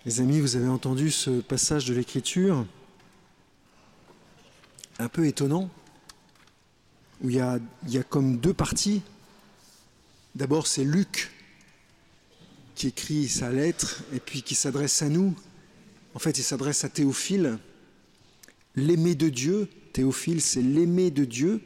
Les amis, vous avez entendu ce passage de l'Écriture un peu étonnant, où il y a comme deux parties. D'abord, c'est Luc qui écrit sa lettre et puis qui s'adresse à nous. En fait, il s'adresse à Théophile, l'aimé de Dieu. Théophile, c'est l'aimé de Dieu.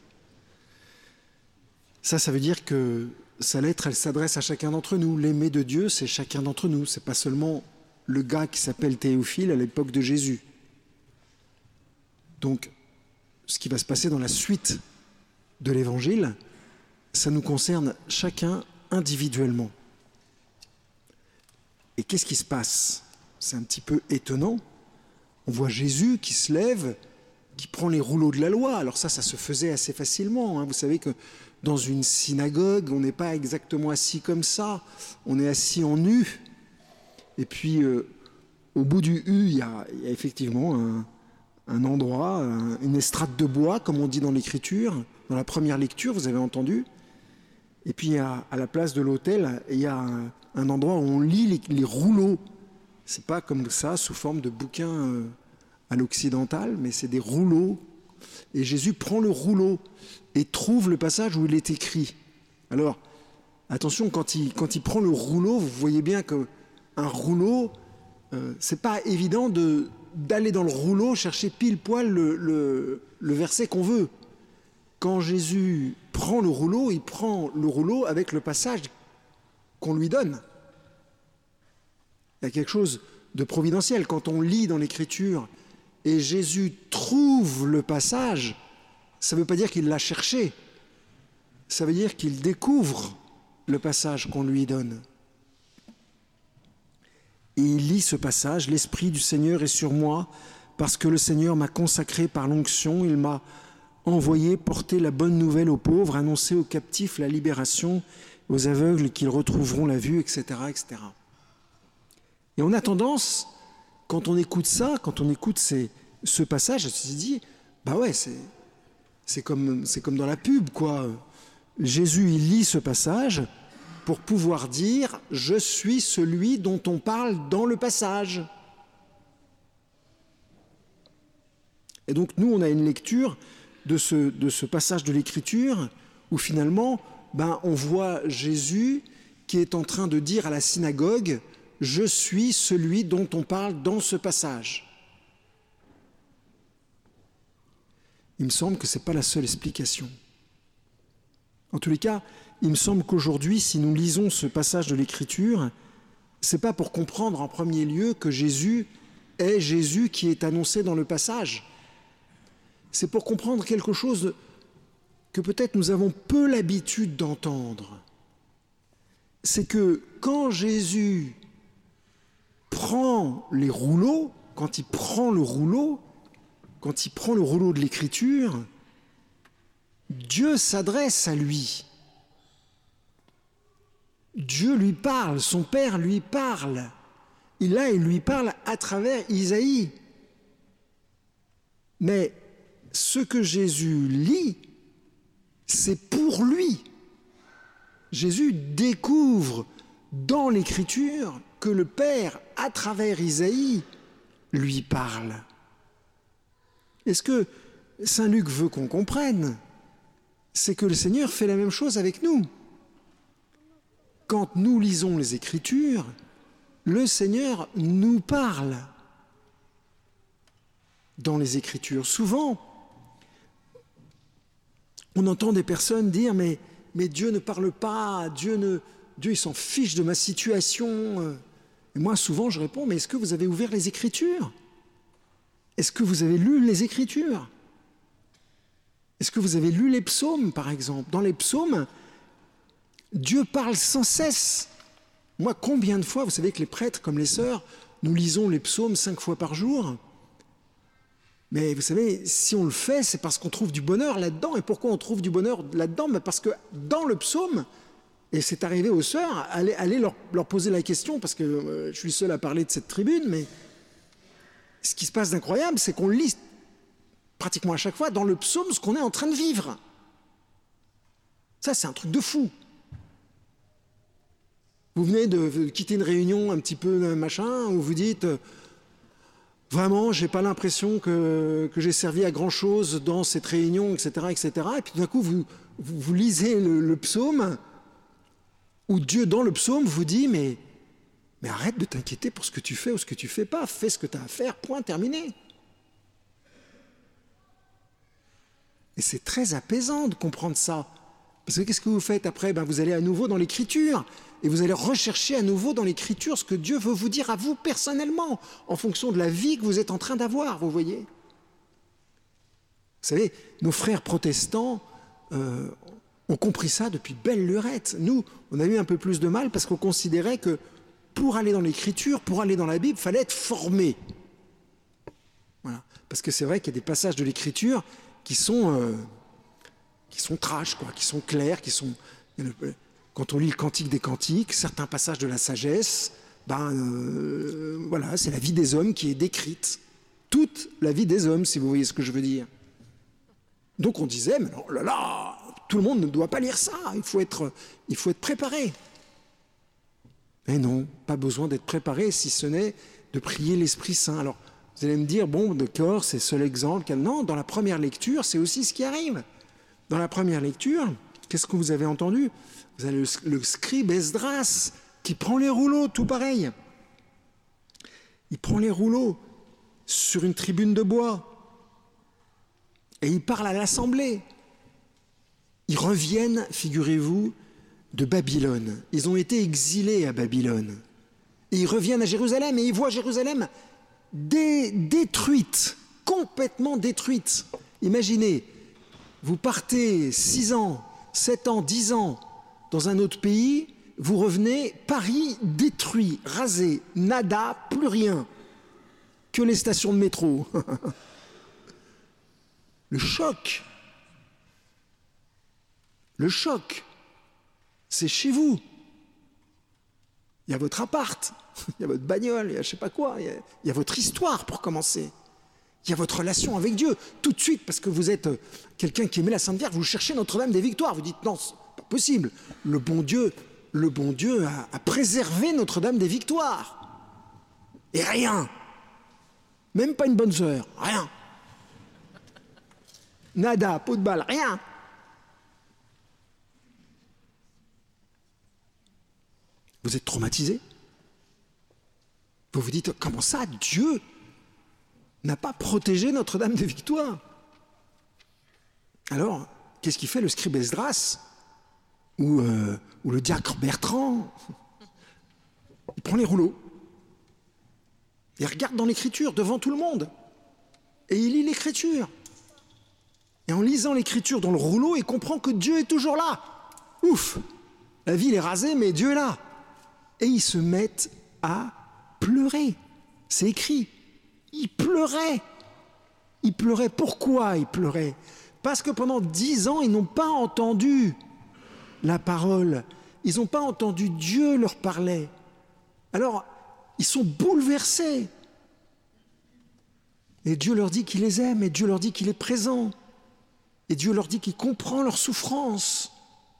Ça veut dire que sa lettre, elle s'adresse à chacun d'entre nous. L'aimé de Dieu, c'est chacun d'entre nous. C'est pas seulement le gars qui s'appelle Théophile à l'époque de Jésus. Donc, ce qui va se passer dans la suite de l'Évangile, ça nous concerne chacun individuellement. Et qu'est-ce qui se passe ? C'est un petit peu étonnant. On voit Jésus qui se lève, qui prend les rouleaux de la loi. Alors ça se faisait assez facilement. Vous savez que dans une synagogue, on n'est pas exactement assis comme ça. On est assis en U. Et puis, au bout du U, il y a effectivement un endroit, une estrade de bois, comme on dit dans l'Écriture. Dans la première lecture, vous avez entendu. Et puis, à la place de l'autel, il y a un endroit où on lit les rouleaux. C'est pas comme ça, sous forme de bouquin à l'occidental, mais c'est des rouleaux. Et Jésus prend le rouleau et trouve le passage où il est écrit. Alors, attention, quand il prend le rouleau, vous voyez bien qu'un rouleau, c'est pas évident d'aller dans le rouleau chercher pile poil le verset qu'on veut. Quand Jésus prend le rouleau, il prend le rouleau avec le passage qu'on lui donne. Il y a quelque chose de providentiel. Quand on lit dans l'Écriture et Jésus trouve le passage, ça ne veut pas dire qu'il l'a cherché. Ça veut dire qu'il découvre le passage qu'on lui donne. Et il lit ce passage, « L'Esprit du Seigneur est sur moi, parce que le Seigneur m'a consacré par l'onction, il m'a envoyé porter la bonne nouvelle aux pauvres, annoncer aux captifs la libération, aux aveugles qu'ils retrouveront la vue, etc. etc. » Et on a tendance, quand on écoute ça, quand on écoute ce passage, à se dire, bah ouais, c'est comme dans la pub, quoi. Jésus, il lit ce passage pour pouvoir dire « Je suis celui dont on parle dans le passage ». Et donc, nous, on a une lecture de ce passage de l'Écriture où finalement, on voit Jésus qui est en train de dire à la synagogue « Je suis celui dont on parle dans ce passage ». Il me semble que ce n'est pas la seule explication. En tous les cas, il me semble qu'aujourd'hui, si nous lisons ce passage de l'Écriture, ce n'est pas pour comprendre en premier lieu que Jésus est Jésus qui est annoncé dans le passage. C'est pour comprendre quelque chose que peut-être nous avons peu l'habitude d'entendre. C'est que quand Jésus prend les rouleaux, quand il prend le rouleau de l'Écriture, Dieu s'adresse à lui. Dieu lui parle, son Père lui parle. Il lui parle à travers Isaïe. Mais ce que Jésus lit, c'est pour lui. Jésus découvre dans l'Écriture que le Père, à travers Isaïe, lui parle. Et ce que saint Luc veut qu'on comprenne, c'est que le Seigneur fait la même chose avec nous. Quand nous lisons les Écritures, le Seigneur nous parle dans les Écritures. Souvent, on entend des personnes dire « mais Dieu ne parle pas, Dieu il s'en fiche de ma situation ». Et moi, souvent, je réponds « mais est-ce que vous avez ouvert les Écritures ? Est-ce que vous avez lu les Écritures ? Est-ce que vous avez lu les psaumes, par exemple ? Dans les psaumes, Dieu parle sans cesse. Moi, combien de fois, vous savez que les prêtres, comme les sœurs, nous lisons les psaumes 5 fois par jour. Mais vous savez, si on le fait, c'est parce qu'on trouve du bonheur là-dedans. Et pourquoi on trouve du bonheur là-dedans ? Parce que dans le psaume, et c'est arrivé aux sœurs, allez leur poser la question, parce que je suis seul à parler de cette tribune, mais ce qui se passe d'incroyable, c'est qu'on lit pratiquement à chaque fois dans le psaume ce qu'on est en train de vivre. Ça, c'est un truc de fou. Vous venez de quitter une réunion un petit peu machin, où vous dites vraiment, j'ai pas l'impression que j'ai servi à grand chose dans cette réunion, etc., etc. Et puis tout d'un coup, vous lisez le psaume, où Dieu, dans le psaume, vous dit mais arrête de t'inquiéter pour ce que tu fais ou ce que tu fais pas. Fais ce que tu as à faire, point, terminé. Et c'est très apaisant de comprendre ça. Parce que qu'est-ce que vous faites après? Vous allez à nouveau dans l'Écriture. Et vous allez rechercher à nouveau dans l'Écriture ce que Dieu veut vous dire à vous personnellement, en fonction de la vie que vous êtes en train d'avoir, vous voyez. Vous savez, nos frères protestants ont compris ça depuis belle lurette. Nous, on a eu un peu plus de mal parce qu'on considérait que pour aller dans l'Écriture, pour aller dans la Bible, il fallait être formé. Voilà. Parce que c'est vrai qu'il y a des passages de l'Écriture qui sont trash, quoi, qui sont clairs, qui sont... Quand on lit le Cantique des Cantiques, certains passages de la sagesse, voilà, c'est la vie des hommes qui est décrite. Toute la vie des hommes, si vous voyez ce que je veux dire. Donc on disait, mais oh là là, tout le monde ne doit pas lire ça, il faut être préparé. Mais non, pas besoin d'être préparé, si ce n'est de prier l'Esprit Saint. Alors, vous allez me dire, bon, d'accord, c'est le seul exemple. Non, dans la première lecture, c'est aussi ce qui arrive. Dans la première lecture, qu'est-ce que vous avez entendu? Vous avez le scribe Esdras qui prend les rouleaux, tout pareil. Il prend les rouleaux sur une tribune de bois et il parle à l'assemblée. Ils reviennent, figurez-vous, de Babylone. Ils ont été exilés à Babylone. Et ils reviennent à Jérusalem et ils voient Jérusalem détruite, complètement détruite. Imaginez, vous partez 6 ans, 7 ans, 10 ans dans un autre pays, vous revenez, Paris détruit, rasé, nada, plus rien, que les stations de métro. Le choc, c'est chez vous. Il y a votre appart, il y a votre bagnole, il y a je sais pas quoi, il y a votre histoire pour commencer. Il y a votre relation avec Dieu. Tout de suite, parce que vous êtes quelqu'un qui aimait la Sainte Vierge, vous cherchez Notre-Dame des Victoires. Vous dites non, c'est pas possible. Le bon Dieu a préservé Notre-Dame des Victoires. Et rien. Même pas une bonne sœur. Rien. Nada, peau de balle, rien. Vous êtes traumatisé. Vous vous dites, comment ça, Dieu n'a pas protégé Notre-Dame des Victoires? Alors, qu'est-ce qu'il fait le scribe Esdras ou le diacre Bertrand? Il prend les rouleaux, il regarde dans l'Écriture devant tout le monde et il lit l'Écriture. Et en lisant l'Écriture dans le rouleau, il comprend que Dieu est toujours là. Ouf, la ville est rasée, mais Dieu est là. Et ils se mettent à pleurer. C'est écrit. Ils pleuraient. Ils pleuraient. Pourquoi ils pleuraient? Parce que pendant 10 ans, ils n'ont pas entendu la parole. Ils n'ont pas entendu Dieu leur parler. Alors, ils sont bouleversés. Et Dieu leur dit qu'il les aime, et Dieu leur dit qu'il est présent. Et Dieu leur dit qu'il comprend leur souffrance.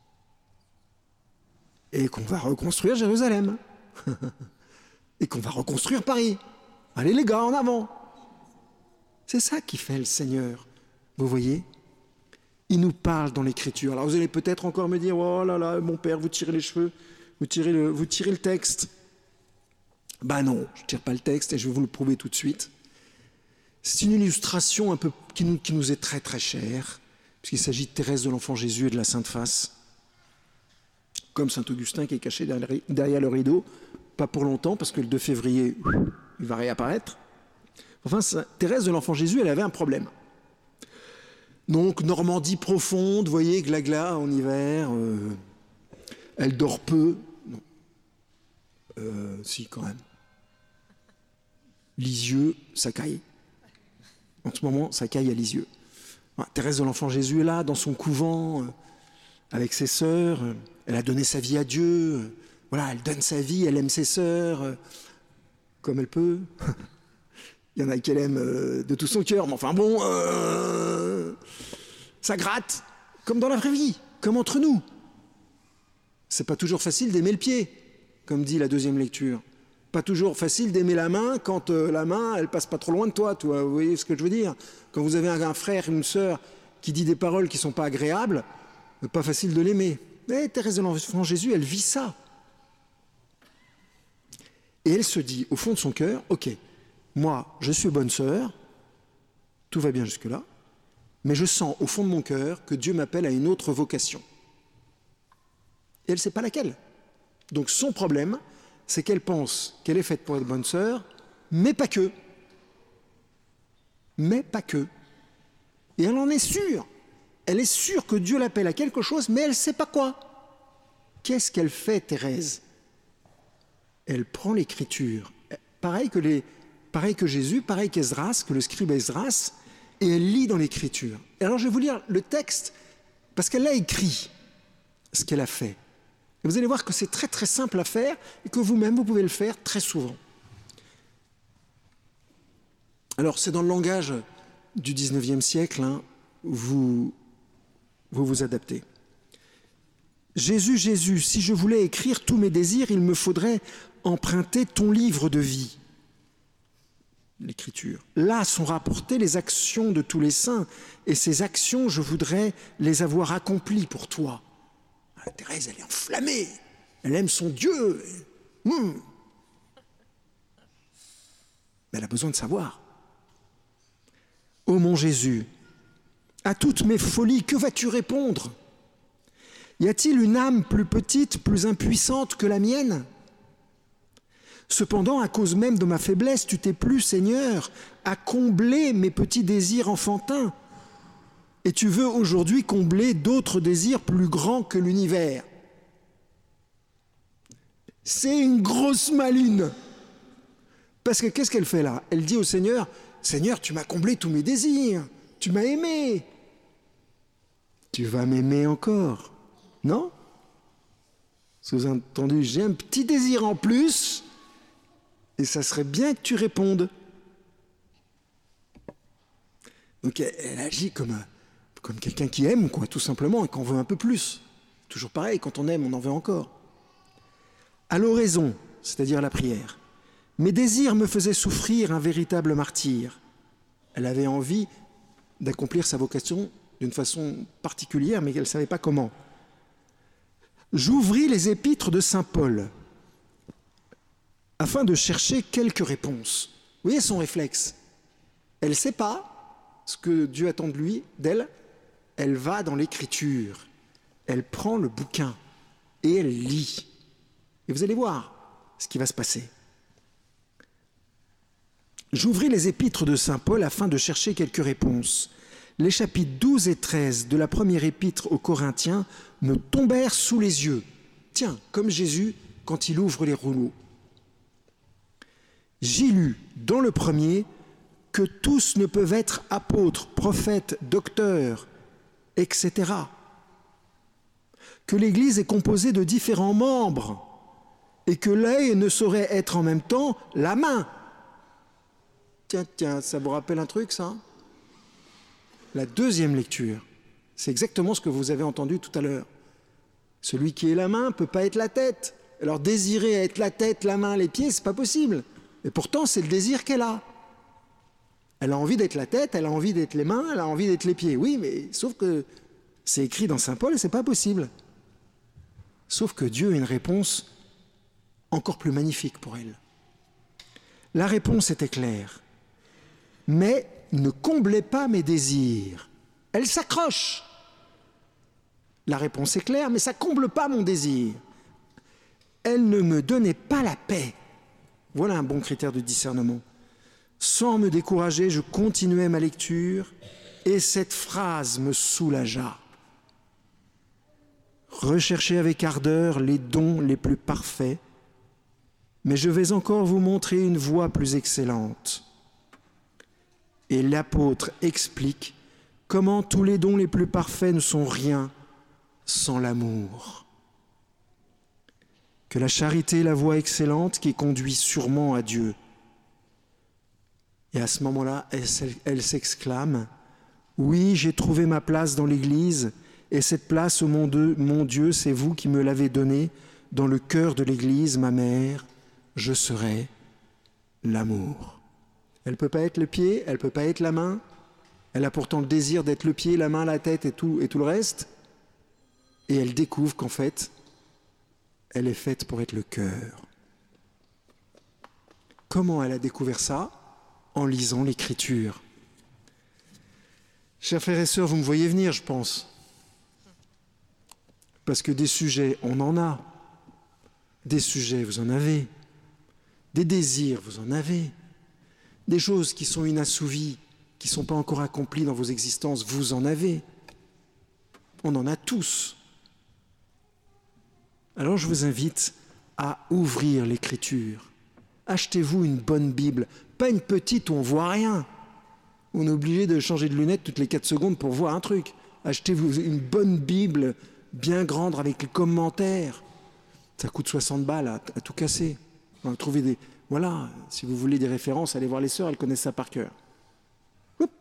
Et qu'on va reconstruire Jérusalem. Et qu'on va reconstruire Paris. Allez les gars, en avant. C'est ça qui fait le Seigneur. Vous voyez? Il nous parle dans l'Écriture. Alors vous allez peut-être encore me dire, oh là là, mon père, vous tirez les cheveux, vous tirez le texte. Ben non, je ne tire pas le texte et je vais vous le prouver tout de suite. C'est une illustration un peu qui nous est très très chère, puisqu'il s'agit de Thérèse de l'Enfant Jésus et de la Sainte Face. Comme Saint Augustin qui est caché derrière le rideau, pas pour longtemps, parce que le 2 février, il va réapparaître. Enfin, Thérèse de l'Enfant Jésus, elle avait un problème. Donc, Normandie profonde, vous voyez, glagla en hiver, elle dort peu. Non. Si, quand même. Lisieux, ça caille. En ce moment, ça caille à Lisieux. Voilà, Thérèse de l'Enfant Jésus est là, dans son couvent, avec ses sœurs. Elle a donné sa vie à Dieu. Voilà, elle donne sa vie, elle aime ses sœurs, comme elle peut. Il y en a qui l'aiment de tout son cœur, mais enfin bon, ça gratte, comme dans la vraie vie, comme entre nous. C'est pas toujours facile d'aimer le pied, comme dit la deuxième lecture. Pas toujours facile d'aimer la main quand la main, elle passe pas trop loin de toi, vous voyez ce que je veux dire? Quand vous avez un frère, une sœur qui dit des paroles qui sont pas agréables, pas facile de l'aimer. Mais Thérèse de l'Enfant Jésus, elle vit ça. Et elle se dit, au fond de son cœur, ok, moi, je suis bonne sœur, tout va bien jusque-là, mais je sens au fond de mon cœur que Dieu m'appelle à une autre vocation. Et elle ne sait pas laquelle. Donc son problème, c'est qu'elle pense qu'elle est faite pour être bonne sœur, mais pas que. Mais pas que. Et elle en est sûre. Elle est sûre que Dieu l'appelle à quelque chose, mais elle ne sait pas quoi. Qu'est-ce qu'elle fait, Thérèse? Elle prend l'écriture, pareil que Jésus, pareil qu'Esdras, que le scribe Esdras, et elle lit dans l'écriture. Et alors je vais vous lire le texte, parce qu'elle l'a écrit, ce qu'elle a fait. Et vous allez voir que c'est très très simple à faire, et que vous-même, vous pouvez le faire très souvent. Alors c'est dans le langage du 19e siècle, hein, vous adaptez. Jésus, Jésus, si je voulais écrire tous mes désirs, il me faudrait emprunter ton livre de vie. L'écriture. Là sont rapportées les actions de tous les saints, et ces actions, je voudrais les avoir accomplies pour toi. Ah, Thérèse, elle est enflammée, elle aime son Dieu. Mais elle a besoin de savoir. Ô mon Jésus, à toutes mes folies, que vas-tu répondre? Y a-t-il une âme plus petite, plus impuissante que la mienne? Cependant, à cause même de ma faiblesse, tu t'es plu, Seigneur, à combler mes petits désirs enfantins. Et tu veux aujourd'hui combler d'autres désirs plus grands que l'univers. C'est une grosse maline. Parce que qu'est-ce qu'elle fait là? Elle dit au Seigneur, Seigneur, tu m'as comblé tous mes désirs, tu m'as aimé. Tu vas m'aimer encore, non? Sous-entendu, j'ai un petit désir en plus, et ça serait bien que tu répondes. Donc elle agit comme quelqu'un qui aime, quoi, tout simplement, et qu'on veut un peu plus. Toujours pareil, quand on aime, on en veut encore. À l'oraison, c'est-à-dire la prière, mes désirs me faisaient souffrir un véritable martyre. Elle avait envie d'accomplir sa vocation d'une façon particulière, mais elle ne savait pas comment. J'ouvris les épîtres de saint Paul afin de chercher quelques réponses. Vous voyez son réflexe. Elle ne sait pas ce que Dieu attend de lui, d'elle. Elle va dans l'écriture. Elle prend le bouquin et elle lit. Et vous allez voir ce qui va se passer. J'ouvris les épîtres de saint Paul afin de chercher quelques réponses. Les chapitres 12 et 13 de la première épître aux Corinthiens me tombèrent sous les yeux. Tiens, comme Jésus quand il ouvre les rouleaux. J'y lus dans le premier que tous ne peuvent être apôtres, prophètes, docteurs, etc. Que l'Église est composée de différents membres et que l'œil ne saurait être en même temps la main. Tiens, ça vous rappelle un truc, ça? La deuxième lecture, c'est exactement ce que vous avez entendu tout à l'heure. Celui qui est la main ne peut pas être la tête. Alors désirer être la tête, la main, les pieds, c'est pas possible. Et pourtant, c'est le désir qu'elle a. Elle a envie d'être la tête, elle a envie d'être les mains, elle a envie d'être les pieds. Oui, mais sauf que c'est écrit dans saint Paul et c'est pas possible. Sauf que Dieu a une réponse encore plus magnifique pour elle. La réponse était claire. Mais ne comblez pas mes désirs. Elle s'accroche. La réponse est claire, mais ça ne comble pas mon désir. Elle ne me donnait pas la paix. Voilà un bon critère de discernement. Sans me décourager, je continuais ma lecture et cette phrase me soulagea. Recherchez avec ardeur les dons les plus parfaits, mais je vais encore vous montrer une voie plus excellente. Et l'apôtre explique comment tous les dons les plus parfaits ne sont rien sans l'amour. Que la charité est la voie excellente qui conduit sûrement à Dieu. Et à ce moment-là, elle s'exclame « Oui, j'ai trouvé ma place dans l'Église, et cette place, mon Dieu, c'est vous qui me l'avez donnée. dans le cœur de l'Église, ma mère, je serai l'amour. Elle ne peut pas être le pied, elle ne peut pas être la main. Elle a pourtant le désir d'être le pied, la main, la tête et tout le reste. Et elle découvre qu'en fait, elle est faite pour être le cœur. Comment elle a découvert ça? En lisant l'Écriture. Chers frères et sœurs, vous me voyez venir, je pense. Parce que des sujets, on en a. Des sujets, vous en avez. Des désirs, vous en avez. Des choses qui sont inassouvies, qui ne sont pas encore accomplies dans vos existences, vous en avez. On en a tous. Alors je vous invite à ouvrir l'Écriture. Achetez-vous une bonne Bible, pas une petite où on ne voit rien. On est obligé de changer de lunettes toutes les 4 secondes pour voir un truc. Achetez-vous une bonne Bible, bien grande, avec les commentaires. Ça coûte 60 balles à tout casser. On va trouver des... Voilà, si vous voulez des références, allez voir les sœurs, elles connaissent ça par cœur. Oups.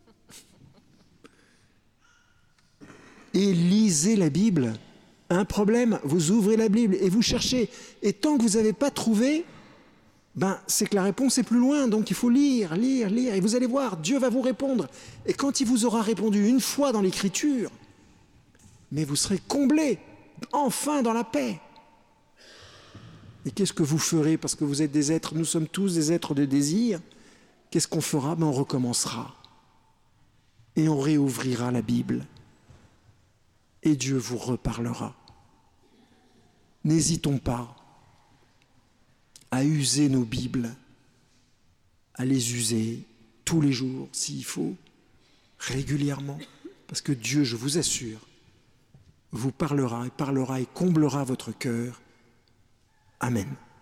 Et lisez la Bible. Un problème, vous ouvrez la Bible et vous cherchez. Et tant que vous n'avez pas trouvé, c'est que la réponse est plus loin. Donc il faut lire. Et vous allez voir, Dieu va vous répondre. Et quand il vous aura répondu une fois dans l'Écriture, mais vous serez comblés, enfin dans la paix. Et qu'est-ce que vous ferez? Parce que vous êtes des êtres, nous sommes tous des êtres de désir. Qu'est-ce qu'on fera? On recommencera. Et on réouvrira la Bible. Et Dieu vous reparlera. N'hésitons pas à user nos Bibles, à les user tous les jours, s'il faut, régulièrement. Parce que Dieu, je vous assure, vous parlera et comblera votre cœur. Amen.